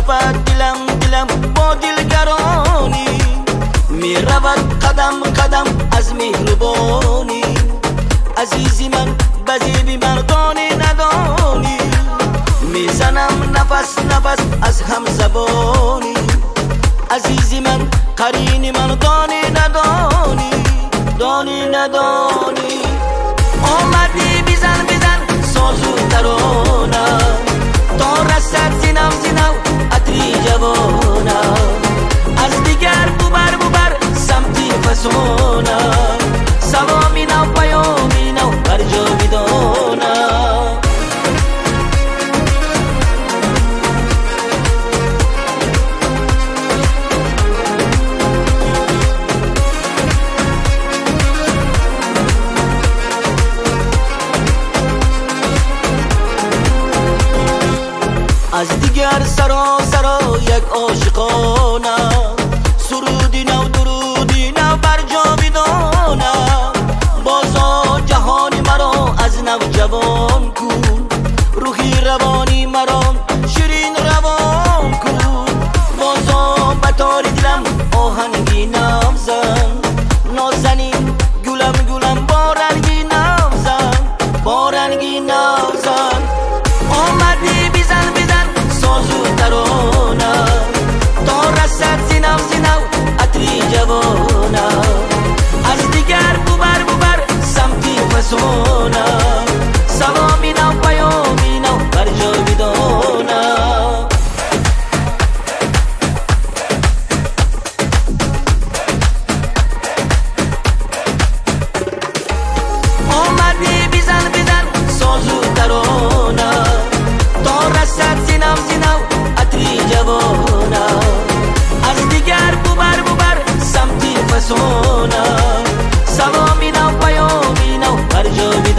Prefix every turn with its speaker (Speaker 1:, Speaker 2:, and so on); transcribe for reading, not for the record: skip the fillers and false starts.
Speaker 1: صفت دلم با دلگرانی می رود قدم قدم از مهربانی عزیزی من بزیبی مردانی ندانی میزنم نفس نفس از هم زبانی عزیزی من قرین مردانی ندانی دانی ندانی آمدی بزن بزن سازو ترانه تا رسد زینم زینم عطری جوانه از دیگر ببر سمتی فسانه سلامی نو پیامی نو بر جاویدانه از دیگر سرا یک عاشقانه سرودی نو درودی نو بر جاویدانه بازا جهانی مرا از نو جوان کن روحی روانی مرا شیرین روان کن بازا بطار دلم آهنگی نوزن نازنین گلم بارنگی نوزن بارنگی نوزن آمدی بزن سازو ترانه تا رسد زینو عطری جوانه از دیگر ببر سمتی فسانه سلامی نو پیامی نو بر جاویدانه آمدی بزن سازو ترانه تا رسد زینو عطری جوانه از دیگر ببر سمتی فسانه سلامی نو پیامی نو بر جاویدانه